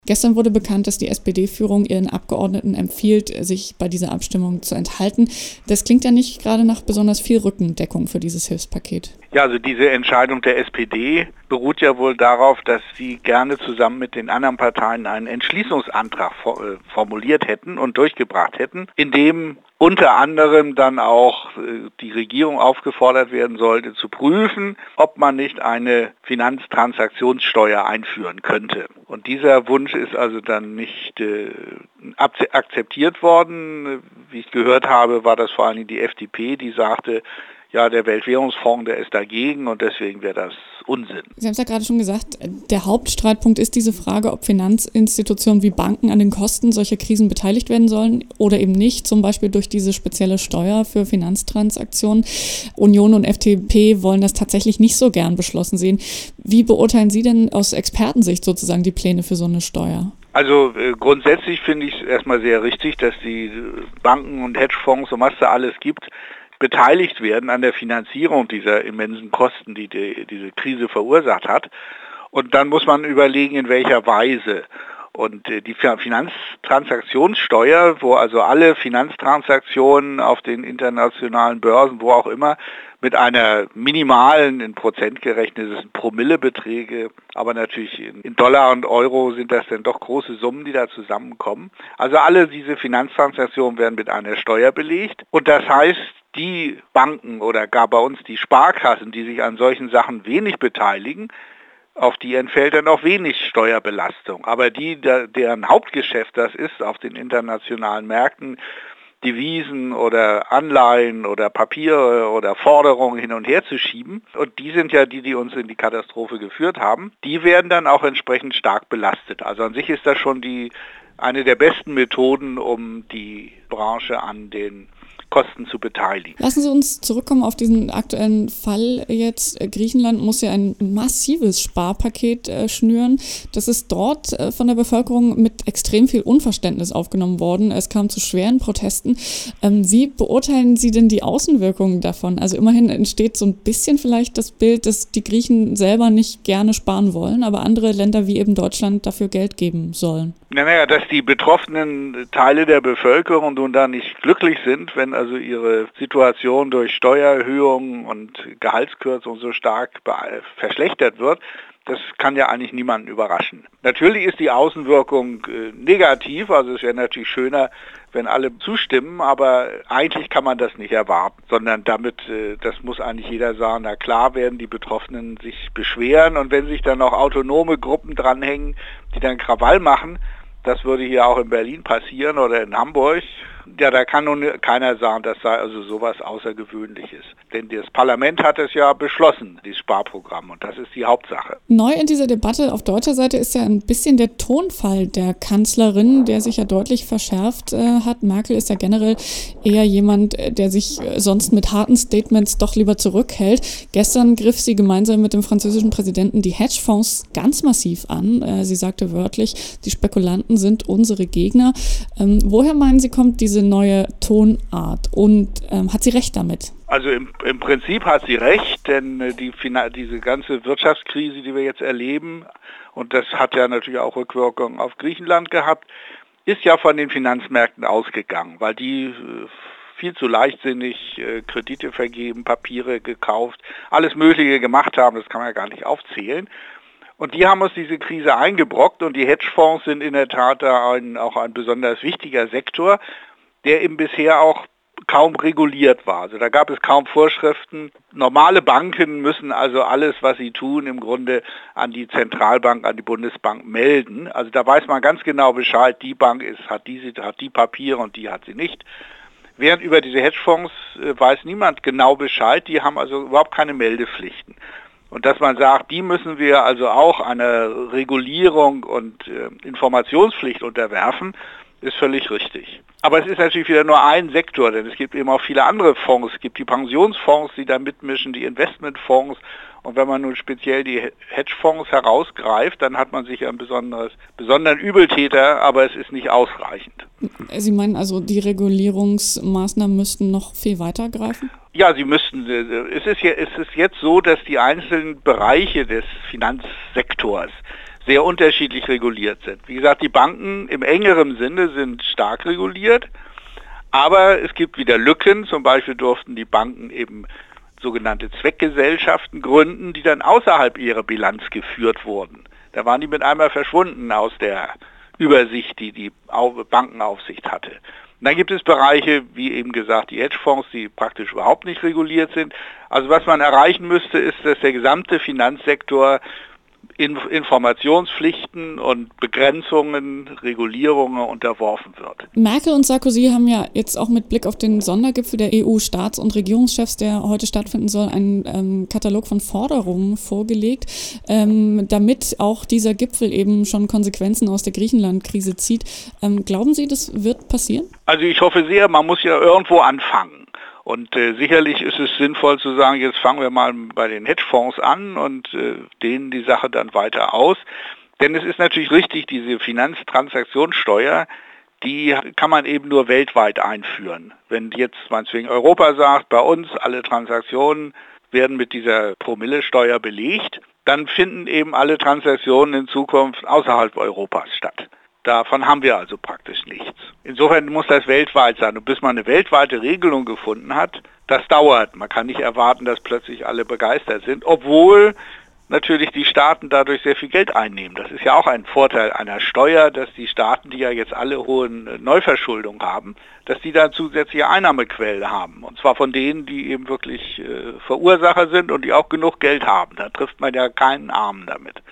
Gestern wurde bekannt, dass die SPD-Führung ihren Abgeordneten empfiehlt, sich bei dieser Abstimmung zu enthalten. Das klingt ja nicht gerade nach besonders viel Rückendeckung für dieses Hilfspaket. Ja, also diese Entscheidung der SPD beruht ja wohl darauf, dass sie gerne zusammen mit den anderen Parteien einen Entschließungsantrag formuliert hätten und durchgebracht hätten, in dem unter anderem dann auch die Regierung aufgefordert werden sollte, zu prüfen, ob man nicht eine Finanztransaktionssteuer einführen könnte. Und dieser Wunsch ist also dann nicht akzeptiert worden. Wie ich gehört habe, war das vor allem die FDP, die sagte, ja, der Weltwährungsfonds, der ist dagegen und deswegen wäre das Unsinn. Sie haben es ja gerade schon gesagt, der Hauptstreitpunkt ist diese Frage, ob Finanzinstitutionen wie Banken an den Kosten solcher Krisen beteiligt werden sollen oder eben nicht, zum Beispiel durch diese spezielle Steuer für Finanztransaktionen. Union und FDP wollen das tatsächlich nicht so gern beschlossen sehen. Wie beurteilen Sie denn aus Expertensicht sozusagen die Pläne für so eine Steuer? Also grundsätzlich finde ich es erstmal sehr richtig, dass die Banken und Hedgefonds und was da alles gibt, beteiligt werden an der Finanzierung dieser immensen Kosten, die diese Krise verursacht hat. Und dann muss man überlegen, in welcher Weise. Und die Finanztransaktionssteuer, wo also alle Finanztransaktionen auf den internationalen Börsen, wo auch immer, mit einer minimalen, in Prozent gerechnet, das sind Promillebeträge, aber natürlich in Dollar und Euro sind das dann doch große Summen, die da zusammenkommen. Also alle diese Finanztransaktionen werden mit einer Steuer belegt. Und das heißt, die Banken oder gar bei uns die Sparkassen, die sich an solchen Sachen wenig beteiligen, auf die entfällt dann auch wenig Steuerbelastung. Aber deren Hauptgeschäft das ist, auf den internationalen Märkten Devisen oder Anleihen oder Papiere oder Forderungen hin und her zu schieben, und die sind ja die uns in die Katastrophe geführt haben, die werden dann auch entsprechend stark belastet. Also an sich ist das schon eine der besten Methoden, um die Branche an den Kosten zu beteiligen. Lassen Sie uns zurückkommen auf diesen aktuellen Fall jetzt. Griechenland muss ja ein massives Sparpaket schnüren. Das ist dort von der Bevölkerung mit extrem viel Unverständnis aufgenommen worden. Es kam zu schweren Protesten. Wie beurteilen Sie denn die Außenwirkungen davon? Also immerhin entsteht so ein bisschen vielleicht das Bild, dass die Griechen selber nicht gerne sparen wollen, aber andere Länder wie eben Deutschland dafür Geld geben sollen. Naja, dass die betroffenen Teile der Bevölkerung nun da nicht glücklich sind, wenn also ihre Situation durch Steuererhöhungen und Gehaltskürzungen so stark verschlechtert wird, das kann ja eigentlich niemanden überraschen. Natürlich ist die Außenwirkung negativ, also es wäre natürlich schöner, wenn alle zustimmen, aber eigentlich kann man das nicht erwarten, sondern das muss eigentlich jeder sagen, na klar werden die Betroffenen sich beschweren, und wenn sich dann auch autonome Gruppen dranhängen, die dann Krawall machen, das würde hier auch in Berlin passieren oder in Hamburg. Ja, da kann nun keiner sagen, dass da also sowas Außergewöhnliches. Denn das Parlament hat es ja beschlossen, dieses Sparprogramm, und das ist die Hauptsache. Neu in dieser Debatte auf deutscher Seite ist ja ein bisschen der Tonfall der Kanzlerin, der sich ja deutlich verschärft hat. Merkel ist ja generell eher jemand, der sich sonst mit harten Statements doch lieber zurückhält. Gestern griff sie gemeinsam mit dem französischen Präsidenten die Hedgefonds ganz massiv an. Sie sagte wörtlich, die Spekulanten sind unsere Gegner. Woher meinen Sie, kommt diese neue Tonart, und hat sie recht damit? Also im Prinzip hat sie recht, denn diese ganze Wirtschaftskrise, die wir jetzt erleben, und das hat ja natürlich auch Rückwirkungen auf Griechenland gehabt, ist ja von den Finanzmärkten ausgegangen, weil die viel zu leichtsinnig Kredite vergeben, Papiere gekauft, alles Mögliche gemacht haben, das kann man ja gar nicht aufzählen. Und die haben uns diese Krise eingebrockt, und die Hedgefonds sind in der Tat auch ein besonders wichtiger Sektor, der eben bisher auch kaum reguliert war. Also da gab es kaum Vorschriften. Normale Banken müssen also alles, was sie tun, im Grunde an die Zentralbank, an die Bundesbank melden. Also da weiß man ganz genau Bescheid, die Bank hat die Papiere und die hat sie nicht. Während über diese Hedgefonds weiß niemand genau Bescheid, die haben also überhaupt keine Meldepflichten. Und dass man sagt, die müssen wir also auch einer Regulierung und Informationspflicht unterwerfen, ist völlig richtig. Aber es ist natürlich wieder nur ein Sektor, denn es gibt eben auch viele andere Fonds. Es gibt die Pensionsfonds, die da mitmischen, die Investmentfonds. Und wenn man nun speziell die Hedgefonds herausgreift, dann hat man sicher einen besonderen Übeltäter, aber es ist nicht ausreichend. Sie meinen also, die Regulierungsmaßnahmen müssten noch viel weiter greifen? Ja, sie müssten. Es ist jetzt so, dass die einzelnen Bereiche des Finanzsektors sehr unterschiedlich reguliert sind. Wie gesagt, die Banken im engeren Sinne sind stark reguliert, aber es gibt wieder Lücken. Zum Beispiel durften die Banken eben sogenannte Zweckgesellschaften gründen, die dann außerhalb ihrer Bilanz geführt wurden. Da waren die mit einmal verschwunden aus der Übersicht, die die Bankenaufsicht hatte. Und dann gibt es Bereiche, wie eben gesagt, die Hedgefonds, die praktisch überhaupt nicht reguliert sind. Also was man erreichen müsste, ist, dass der gesamte Finanzsektor Informationspflichten und Begrenzungen, Regulierungen unterworfen wird. Merkel und Sarkozy haben ja jetzt auch mit Blick auf den Sondergipfel der EU-Staats- und Regierungschefs, der heute stattfinden soll, einen Katalog von Forderungen vorgelegt, damit auch dieser Gipfel eben schon Konsequenzen aus der Griechenland-Krise zieht. Glauben Sie, das wird passieren? Also ich hoffe sehr, man muss ja irgendwo anfangen. Und sicherlich ist es sinnvoll zu sagen, jetzt fangen wir mal bei den Hedgefonds an und dehnen die Sache dann weiter aus. Denn es ist natürlich richtig, diese Finanztransaktionssteuer, die kann man eben nur weltweit einführen. Wenn jetzt meinetwegen Europa sagt, bei uns alle Transaktionen werden mit dieser Promillesteuer belegt, dann finden eben alle Transaktionen in Zukunft außerhalb Europas statt. Davon haben wir also praktisch nichts. Insofern muss das weltweit sein. Und bis man eine weltweite Regelung gefunden hat, das dauert. Man kann nicht erwarten, dass plötzlich alle begeistert sind, obwohl natürlich die Staaten dadurch sehr viel Geld einnehmen. Das ist ja auch ein Vorteil einer Steuer, dass die Staaten, die ja jetzt alle hohen Neuverschuldung haben, dass die da zusätzliche Einnahmequellen haben. Und zwar von denen, die eben wirklich Verursacher sind und die auch genug Geld haben. Da trifft man ja keinen Armen damit.